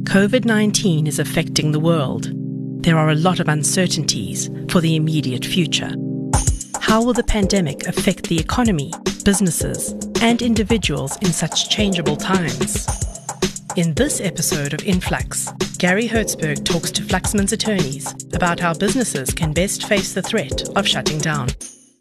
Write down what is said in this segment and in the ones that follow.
COVID-19 is affecting the world. There are a lot of uncertainties for the immediate future. How will the pandemic affect the economy, businesses, and individuals in such changeable times? In this episode of Influx, Gary Hertzberg talks to Fluxman's attorneys about how businesses can best face the threat of shutting down.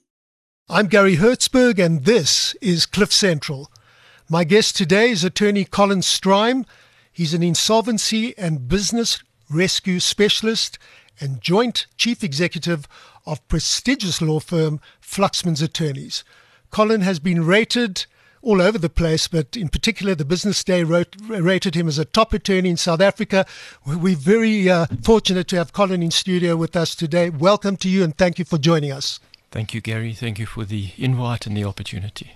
I'm Gary Hertzberg and this is Cliff Central. My guest today is attorney Colin Strime. He's an insolvency and business rescue specialist and joint chief executive of prestigious law firm Fluxman's Attorneys. Colin has been rated all over the place, but in particular the Business Day rated him as a top attorney in South Africa. We're very fortunate to have Colin in studio with us today. Welcome to you and thank you for joining us. Thank you, Gary. Thank you for the invite and the opportunity.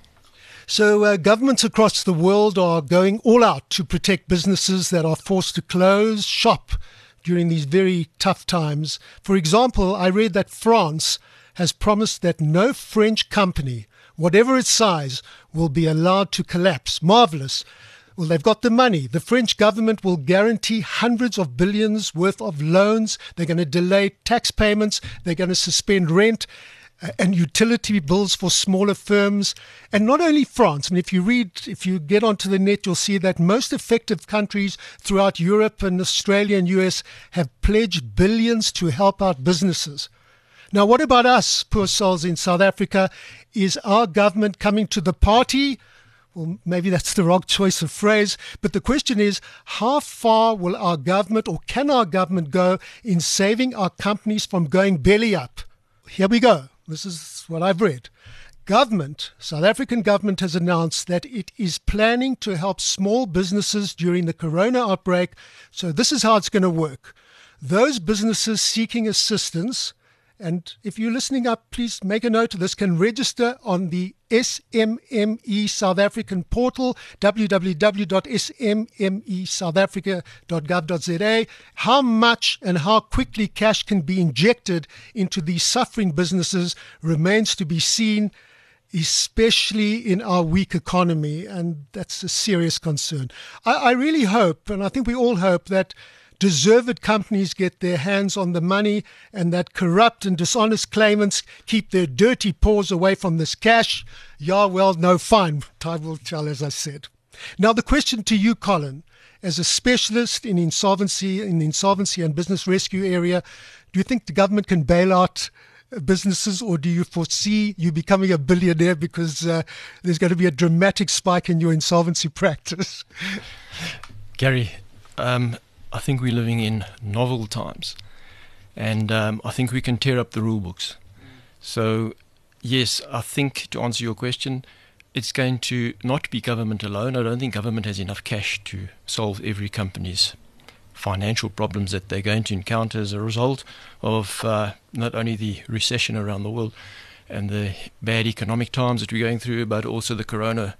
So governments across the world are going all out to protect businesses that are forced to close shop during these very tough times. For example, I read that France has promised that no French company, whatever its size, will be allowed to collapse. Marvelous. Well, they've got the money. The French government will guarantee hundreds of billions worth of loans. They're going to delay tax payments. They're going to suspend rent and utility bills for smaller firms. And not only France. I mean, if you get onto the net, you'll see that most effective countries throughout Europe and Australia and US have pledged billions to help out businesses. Now, what about us, poor souls in South Africa? Is our government coming to the party? Well, maybe that's the wrong choice of phrase. But the question is, how far will our government or can our government go in saving our companies from going belly up? Here we go. This is what I've read. South African government has announced that it is planning to help small businesses during the corona outbreak. So this is how it's going to work. Those businesses seeking assistance, and if you're listening up, please make a note of this, can register on the SMME South African portal, www.smmesouthafrica.gov.za. How much and how quickly cash can be injected into these suffering businesses remains to be seen, especially in our weak economy, and that's a serious concern. I really hope, and I think we all hope, that deserved companies get their hands on the money and that corrupt and dishonest claimants keep their dirty paws away from this cash. Yeah, well, no, fine. Time will tell, as I said. Now, the question to you, Colin, as a specialist in insolvency and business rescue area, do you think the government can bail out businesses, or do you foresee you becoming a billionaire because there's going to be a dramatic spike in your insolvency practice? Gary, I think we're living in novel times, and I think we can tear up the rule books. So, yes, I think to answer your question, it's going to not be government alone. I don't think government has enough cash to solve every company's financial problems that they're going to encounter as a result of not only the recession around the world and the bad economic times that we're going through, but also the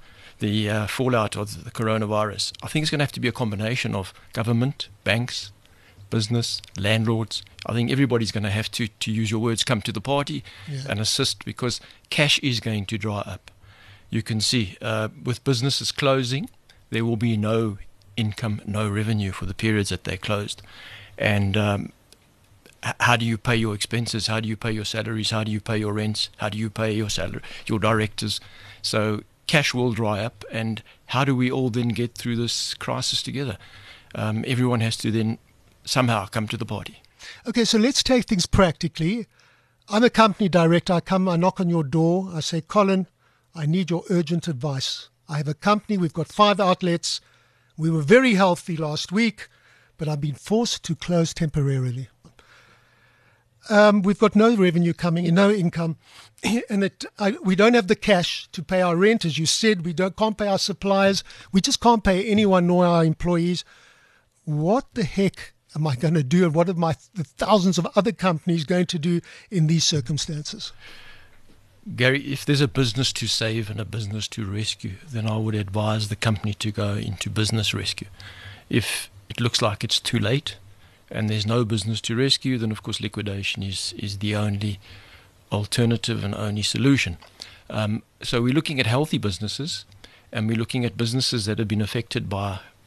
fallout of the coronavirus. I think it's going to have to be a combination of government, banks, business, landlords. I think everybody's going to have to use your words, come to the party and assist, because cash is going to dry up. You can see with businesses closing, there will be no income, no revenue for the periods that they're closed. And how do you pay your expenses? How do you pay your salaries? How do you pay your rents? How do you pay your directors? So cash will dry up, and how do we all then get through this crisis together? Everyone has to then somehow come to the party. Okay, so let's take things practically. I'm a company director. I knock on your door. I say, Colin, I need your urgent advice. I have a company. We've got 5 outlets. We were very healthy last week, but I've been forced to close temporarily. We've got no revenue coming in, no income, and we don't have the cash to pay our rent, as you said. Can't pay our suppliers. We just can't pay anyone, nor our employees. What the heck am I going to do, and what are the thousands of other companies going to do in these circumstances? Gary, if there's a business to save and a business to rescue, then I would advise the company to go into business rescue. If it looks like it's too late and there's no business to rescue, then of course liquidation is the only alternative and only solution. So we're looking at healthy businesses, and we're looking at businesses that have been affected by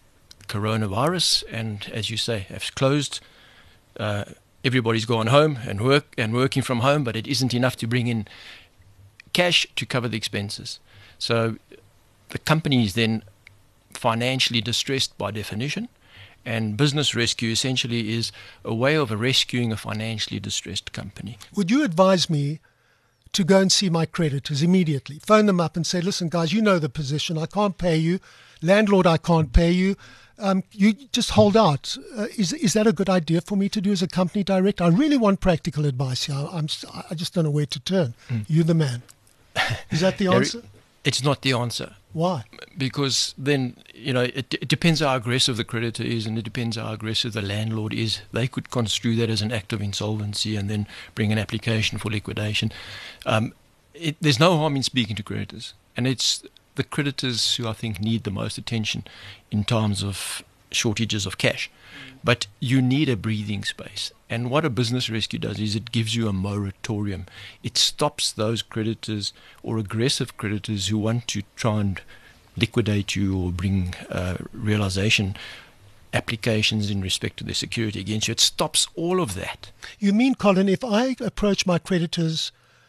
coronavirus, and as you say, have closed. Everybody's gone home and working from home, but it isn't enough to bring in cash to cover the expenses. So the company is then financially distressed by definition, and business rescue essentially is a way of rescuing a financially distressed company. Would you advise me to go and see my creditors immediately? Phone them up and say, listen, guys, you know the position. I can't pay you. Landlord, I can't pay you. You just hold out. Is that a good idea for me to do as a company director? I really want practical advice here. I just don't know where to turn. You're the man. Is that the answer? It's not the answer. Why? Because then, it depends how aggressive the creditor is, and it depends how aggressive the landlord is. They could construe that as an act of insolvency and then bring an application for liquidation. There's no harm in speaking to creditors, and it's the creditors who I think need the most attention in times of shortages of cash. But you need a breathing space. And what a business rescue does is it gives you a moratorium. It stops those creditors or aggressive creditors who want to try and liquidate you or bring realization applications in respect to their security against you. It stops all of that. You mean, Colin, if I approach my creditors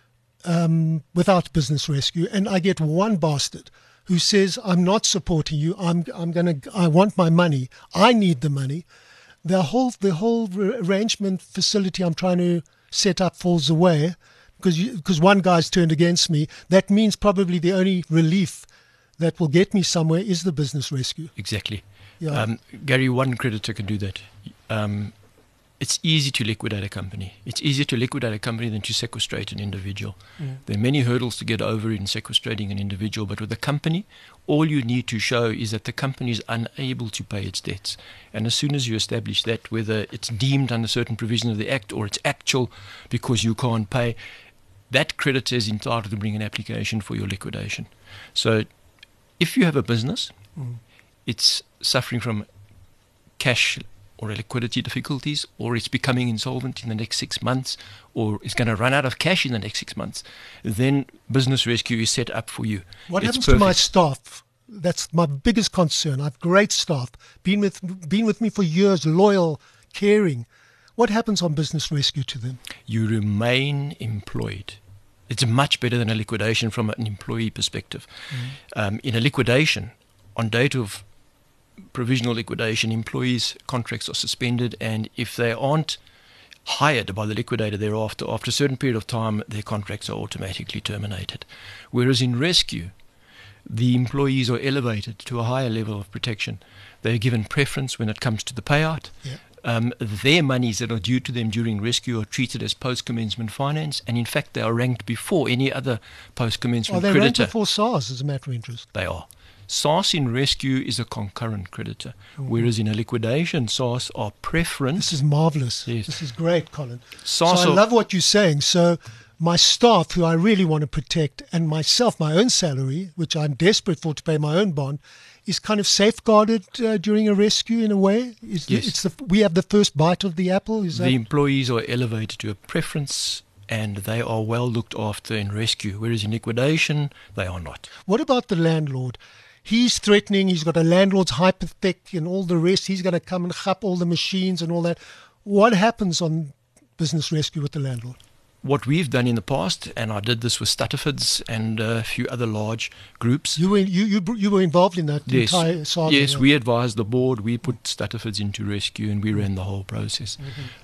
without business rescue and I get one bastard who says, I'm not supporting you, I want my money, I need the money, the whole arrangement facility I'm trying to set up falls away because one guy's turned against me. That means probably the only relief that will get me somewhere is the business rescue. Exactly. Yeah. Gary, one creditor can do that. It's easy to liquidate a company. It's easier to liquidate a company than to sequestrate an individual. There are many hurdles to get over in sequestrating an individual, but with a company, all you need to show is that the company is unable to pay its debts. And as soon as you establish that, whether it's deemed under certain provision of the Act or it's actual because you can't pay, that creditor is entitled to bring an application for your liquidation. So if you have a business, it's suffering from cash or liquidity difficulties, or it's becoming insolvent in the next 6 months, or it's going to run out of cash in the next 6 months, then business rescue is set up for you. What happens to my staff? That's my biggest concern. I have great staff, been with me for years, loyal, caring. What happens on business rescue to them? You remain employed. It's much better than a liquidation from an employee perspective. In a liquidation, on date of provisional liquidation, employees' contracts are suspended, and if they aren't hired by the liquidator thereafter, after a certain period of time, their contracts are automatically terminated. Whereas in rescue, the employees are elevated to a higher level of protection. They're given preference when it comes to the payout. Their monies that are due to them during rescue are treated as post-commencement finance, and in fact they are ranked before any other post-commencement creditor. Are they ranked before SARS as a matter of interest? They are. SARS in rescue is a concurrent creditor, whereas in a liquidation, SARS are preference. This is marvelous. Yes. This is great, Colin. SARS so I love what you're saying. So my staff, who I really want to protect, and myself, my own salary, which I'm desperate for to pay my own bond, is kind of safeguarded during a rescue in a way. Yes. We have the first bite of the apple. Is that? The employees are elevated to a preference, and they are well looked after in rescue, whereas in liquidation, they are not. What about the landlord? He's threatening, he's got a landlord's hypothec and all the rest. He's going to come and chap all the machines and all that. What happens on business rescue with the landlord? What we've done in the past, and I did this with Stutterfords and a few other large groups. You were involved in that entire saga? Yes, we advised the board. We put Stutterfords into rescue, and we ran the whole process.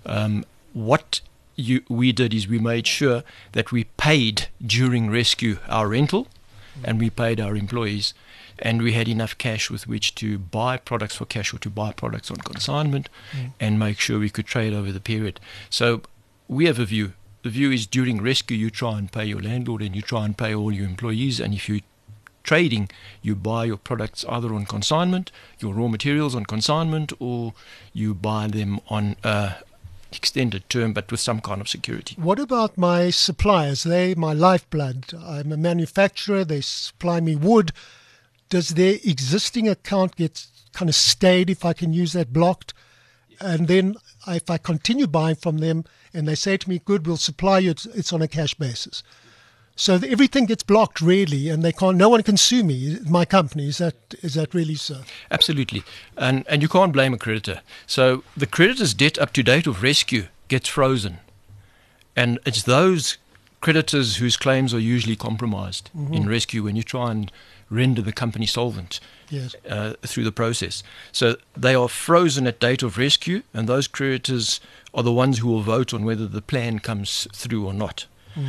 What we did is we made sure that we paid during rescue our rental, and we paid our employees. And we had enough cash with which to buy products for cash or to buy products on consignment and make sure we could trade over the period. So we have a view. The view is during rescue, you try and pay your landlord and you try and pay all your employees. And if you're trading, you buy your products either on consignment, your raw materials on consignment, or you buy them on extended term but with some kind of security. What about my suppliers? They're my lifeblood. I'm a manufacturer. They supply me wood. Does their existing account get kind of stayed, if I can use that, blocked? And then if I continue buying from them and they say to me, good, we'll supply you, it's on a cash basis. So everything gets blocked really, and they can't. No one can sue me. My company is that really so? Absolutely, and you can't blame a creditor. So the creditor's debt up to date of rescue gets frozen, and it's those creditors whose claims are usually compromised in rescue when you try and render the company solvent. Yes. Through the process. So they are frozen at date of rescue, and those creditors are the ones who will vote on whether the plan comes through or not.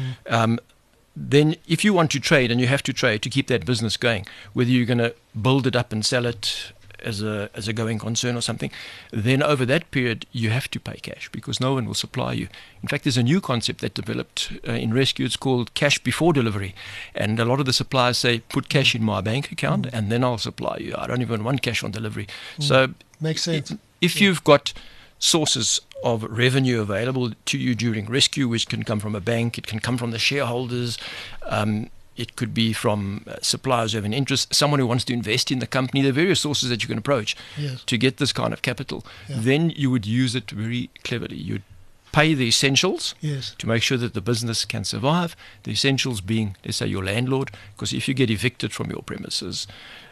Then if you want to trade, and you have to trade to keep that business going, whether you're going to build it up and sell it as a going concern or something, then over that period you have to pay cash because no one will supply you. In fact, there's a new concept that developed in rescue. It's called cash before delivery, and a lot of the suppliers say put cash in my bank account and then I'll supply you. I don't even want cash on delivery. So makes sense. If you've got sources of revenue available to you during rescue, which can come from a bank, it can come from the shareholders, it could be from suppliers who have an interest, someone who wants to invest in the company. There are various sources that you can approach to get this kind of capital. Then you would use it very cleverly. You'd pay the essentials to make sure that the business can survive. The essentials being, let's say, your landlord, because if you get evicted from your premises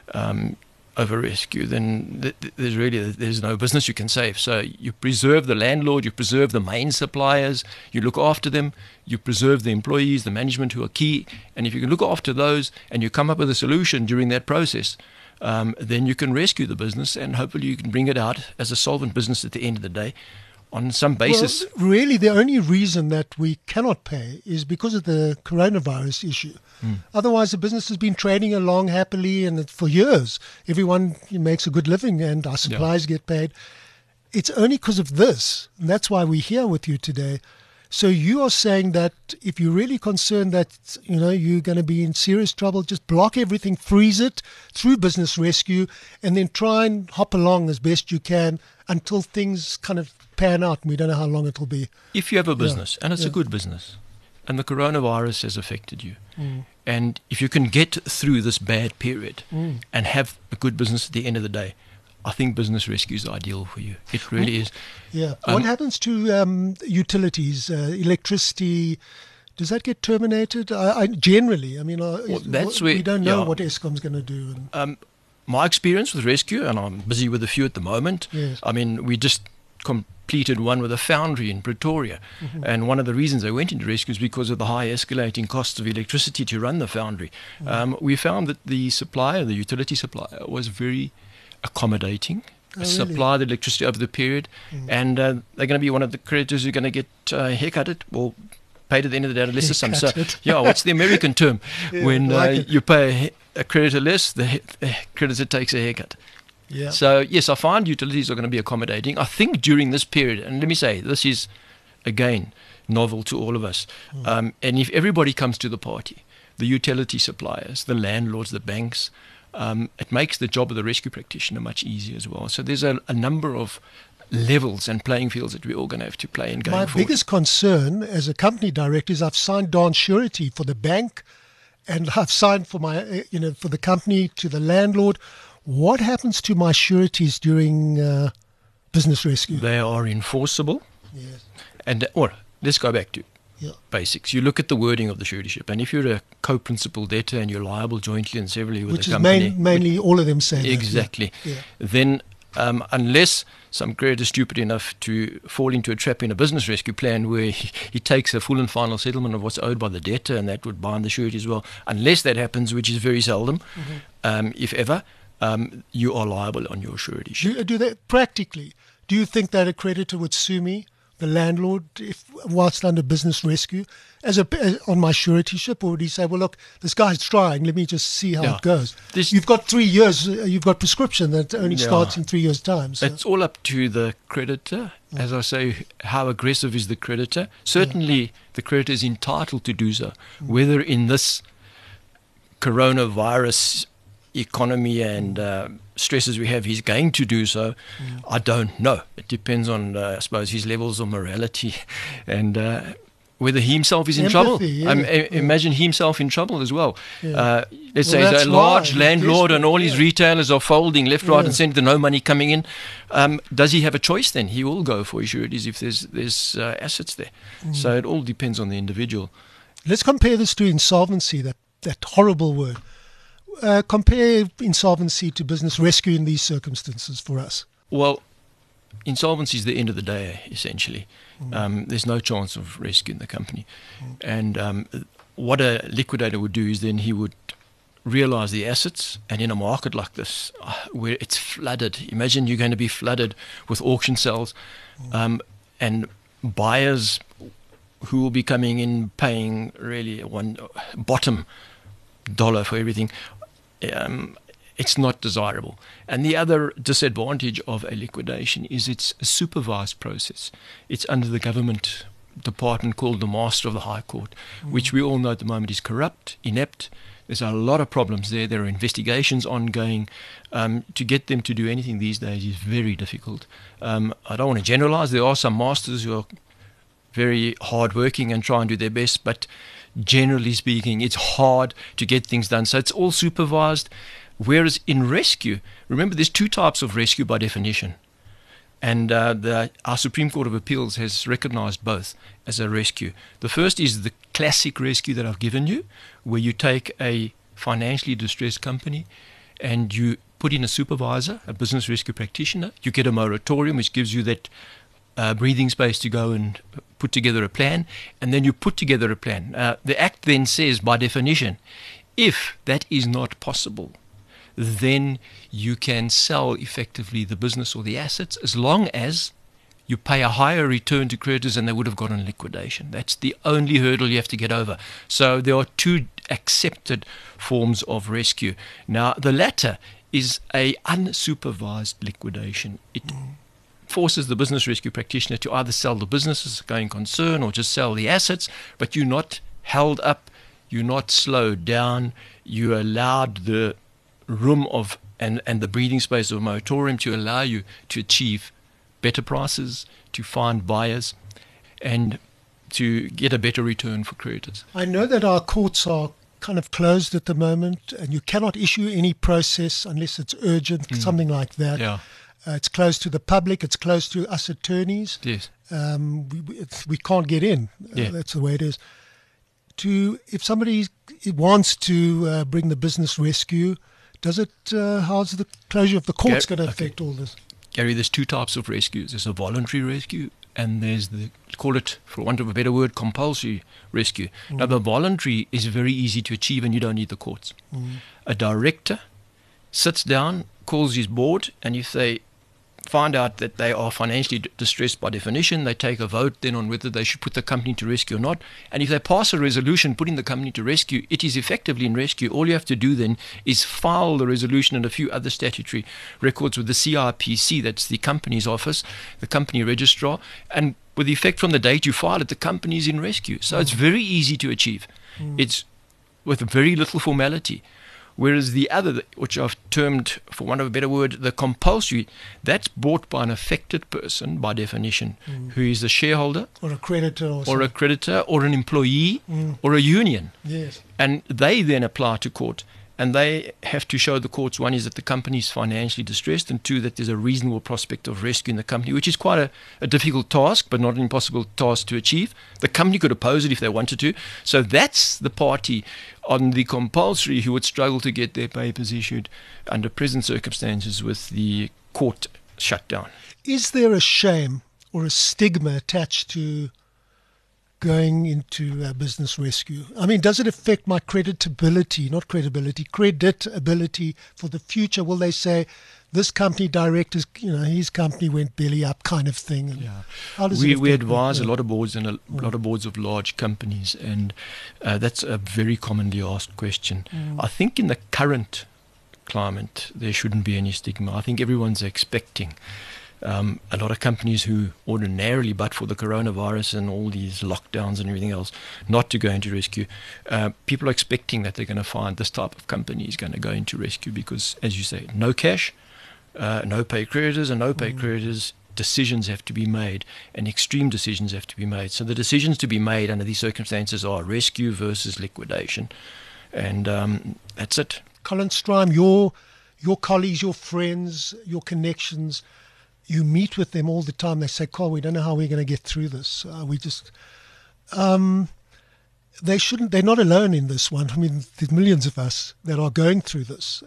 over rescue, then there's no business you can save. So you preserve the landlord, you preserve the main suppliers, you look after them, you preserve the employees, the management who are key, and if you can look after those and you come up with a solution during that process, then you can rescue the business and hopefully you can bring it out as a solvent business at the end of the day on some basis. Well, really, the only reason that we cannot pay is because of the coronavirus issue. Otherwise, the business has been trading along happily and for years. Everyone makes a good living and our suppliers get paid. It's only because of this, and that's why we're here with you today. So you are saying that if you're really concerned that you're going to be in serious trouble, just block everything, freeze it through business rescue, and then try and hop along as best you can until things kind of pan out, and we don't know how long it'll be. If you have a business, and it's a good business, and the coronavirus has affected you, and if you can get through this bad period and have a good business at the end of the day, I think business rescue is ideal for you. It really is. Yeah. What happens to utilities, electricity? Does that get terminated? Generally, I mean, that's where, we don't know what Eskom's going to do. My experience with rescue, and I'm busy with a few at the moment. I mean, we just completed one with a foundry in Pretoria, and one of the reasons I went into rescue is because of the high escalating costs of electricity to run the foundry. We found that the supplier, the utility supplier, was very accommodating, supplied electricity over the period, and they're going to be one of the creditors who are going to get haircutted or paid at the end of the day unless there's some. So, what's the American term? When you pay a creditor less, the creditor takes a haircut. So, yes, I find utilities are going to be accommodating. I think during this period, and let me say, this is, again, novel to all of us, and if everybody comes to the party, the utility suppliers, the landlords, the banks, it makes the job of the rescue practitioner much easier as well. So there's a number of levels and playing fields that we're all going to have to play in going forward. My biggest concern as a company director is I've signed down surety for the bank, and I've signed for my, for the company to the landlord. What happens to my sureties during business rescue? They are enforceable. Yes. And let's go back to basics. You look at the wording of the suretyship, and if you're a co-principal debtor and you're liable jointly and severally with the company, which is mainly all of them say exactly, then unless some creditor is stupid enough to fall into a trap in a business rescue plan where he takes a full and final settlement of what's owed by the debtor, and that would bind the surety as well, unless that happens, which is very seldom, if ever, you are liable on your suretyship. Do they practically? Do you think that a creditor would sue me, the landlord, whilst under business rescue, as on my suretyship, or would he say, "Well, look, this guy's trying. Let me just see how it goes"? You've got 3 years. You've got prescription that only starts in 3 years' time. So. It's all up to the creditor. As I say, how aggressive is the creditor? Certainly, the creditor is entitled to do so. Whether in this coronavirus economy and stresses we have, he's going to do so, I don't know. It depends on, I suppose, his levels of morality and whether he himself is in trouble. Imagine himself in trouble as well. Let's say he's a large landlord and all his retailers are folding left, right and centre, no money coming in. Does he have a choice then? He will go for his sureties if there's assets there. So it all depends on the individual. Let's compare this to insolvency, that horrible word. Compare insolvency to business rescue in these circumstances for us. Well, insolvency is the end of the day, essentially. There's no chance of rescuing the company. And what a liquidator would do is then he would realize the assets, and in a market like this where it's flooded, imagine you're going to be flooded with auction sales and buyers who will be coming in paying really one bottom dollar for everything. It's not desirable. And the other disadvantage of a liquidation is it's a supervised process. It's under the government department called the Master of the High Court, which we all know at the moment is corrupt, inept. There's a lot of problems there. There are investigations ongoing. To get them to do anything these days is very difficult. I don't want to generalize. There are some masters who are very hardworking and try and do their best, but generally speaking, it's hard to get things done. So it's all supervised. Whereas in rescue, remember, there's two types of rescue by definition. And our Supreme Court of Appeals has recognized both as a rescue. The first is the classic rescue that I've given you, where you take a financially distressed company and you put in a supervisor, a business rescue practitioner. You get a moratorium, which gives you that breathing space to go and put together a plan, and then you put together a plan. The Act then says, by definition, if that is not possible, then you can sell effectively the business or the assets as long as you pay a higher return to creditors than they would have got on liquidation. That's the only hurdle you have to get over. So there are two accepted forms of rescue. Now, the latter is a unsupervised liquidation. It forces the business rescue practitioner to either sell the business as a going concern or just sell the assets, but you're not held up, you're not slowed down, you're allowed the room of and the breathing space of a moratorium to allow you to achieve better prices, to find buyers, and to get a better return for creditors. I know that our courts are kind of closed at the moment, and you cannot issue any process unless it's urgent, something like that. Yeah. It's closed to the public. It's closed to us attorneys. Yes. We can't get in. Yeah. That's the way it is. If somebody wants to bring the business rescue, how's the closure of the courts going to affect all this? Gary, there's two types of rescues. There's a voluntary rescue, and there's call it, for want of a better word, compulsory rescue. Now, the voluntary is very easy to achieve, and you don't need the courts. A director sits down, calls his board, and if they find out that they are financially distressed by definition, they take a vote then on whether they should put the company to rescue or not. And if they pass a resolution putting the company to rescue, it is effectively in rescue. All you have to do then is file the resolution and a few other statutory records with the CIPC, that's the company's office, the company registrar, and with effect from the date you file it, the company is in rescue. So it's very easy to achieve. It's with very little formality. Whereas the other, which I've termed, for want of a better word, the compulsory, that's bought by an affected person by definition, who is a shareholder or a creditor or an employee or a union. Yes. And they then apply to court, and they have to show the courts, one is that the company is financially distressed, and two, that there's a reasonable prospect of rescuing the company, which is quite a difficult task, but not an impossible task to achieve. The company could oppose it if they wanted to. So that's the party on the compulsory who would struggle to get their papers issued under present circumstances with the court shut down. Is there a shame or a stigma attached to going into a business rescue? I mean, does it affect my creditability for the future? Will they say, this company director's, his company went belly up kind of thing? And how does we advise a lot of boards and a lot of boards of large companies, and that's a very commonly asked question. I think in the current climate, there shouldn't be any stigma. I think everyone's expecting a lot of companies who ordinarily, but for the coronavirus and all these lockdowns and everything else, not to go into rescue, people are expecting that they're going to find this type of company is going to go into rescue because, as you say, no cash, no pay creditors, and no pay creditors, decisions have to be made, and extreme decisions have to be made. So the decisions to be made under these circumstances are rescue versus liquidation, and that's it. Colin Strime, your colleagues, your friends, your connections, you meet with them all the time. They say, Carl, we don't know how we're going to get through this. they shouldn't. They're not alone in this one. I mean, there's millions of us that are going through this.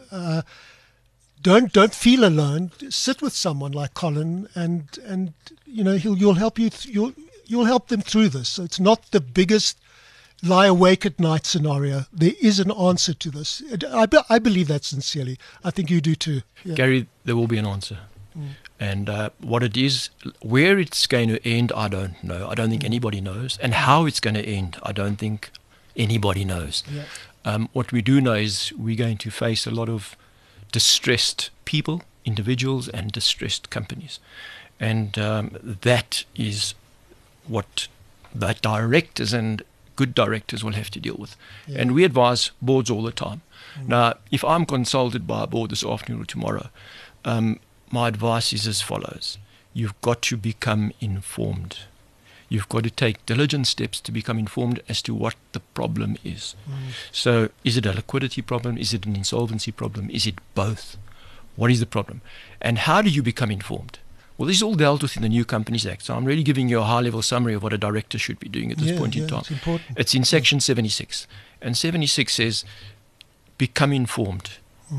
Don't feel alone. Sit with someone like Colin, and you'll help you. You'll help them through this. So it's not the biggest lie awake at night scenario. There is an answer to this. I believe that sincerely. I think you do too. Yeah. Gary, there will be an answer. And what it is, where it's going to end, I don't know. I don't think anybody knows. And how it's going to end, I don't think anybody knows. Yeah. What we do know is we're going to face a lot of distressed people, individuals, and distressed companies. And that is what the directors and good directors will have to deal with. Yeah. And we advise boards all the time. Now, if I'm consulted by a board this afternoon or tomorrow, my advice is as follows. You've got to become informed. You've got to take diligent steps to become informed as to what the problem is. So is it a liquidity problem? Is it an insolvency problem? Is it both? What is the problem? And how do you become informed? Well, this is all dealt with in the New Companies Act. So I'm really giving you a high-level summary of what a director should be doing at this point in time. It's important. It's in Section 76. And 76 says, become informed.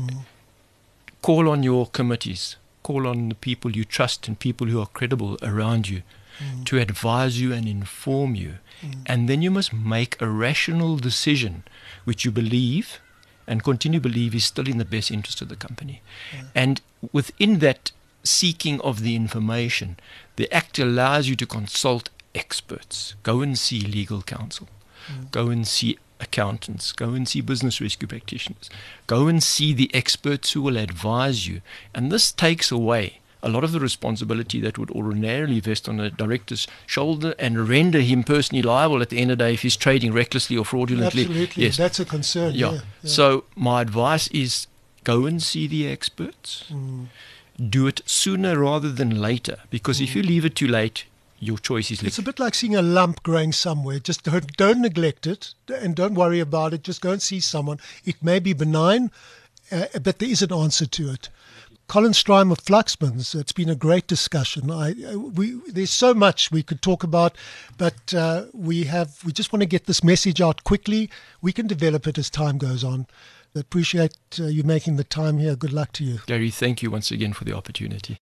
Call on your committees. Call on the people you trust and people who are credible around you to advise you and inform you. And then you must make a rational decision which you believe and continue to believe is still in the best interest of the company. And within that seeking of the information, the Act allows you to consult experts. Go and see legal counsel. Go and see accountants. Go and see business rescue practitioners. Go and see the experts who will advise you. And this takes away a lot of the responsibility that would ordinarily vest on a director's shoulder and render him personally liable at the end of the day if he's trading recklessly or fraudulently. Absolutely. Yes. That's a concern. Yeah. So my advice is go and see the experts. Do it sooner rather than later, because if you leave it too late, your choice is It's a bit like seeing a lump growing somewhere. Just don't neglect it and don't worry about it. Just go and see someone. It may be benign, but there is an answer to it. Colin Strime of Fluxman's, it's been a great discussion. There's so much we could talk about, but we just want to get this message out quickly. We can develop it as time goes on. I appreciate you making the time here. Good luck to you. Gary, thank you once again for the opportunity.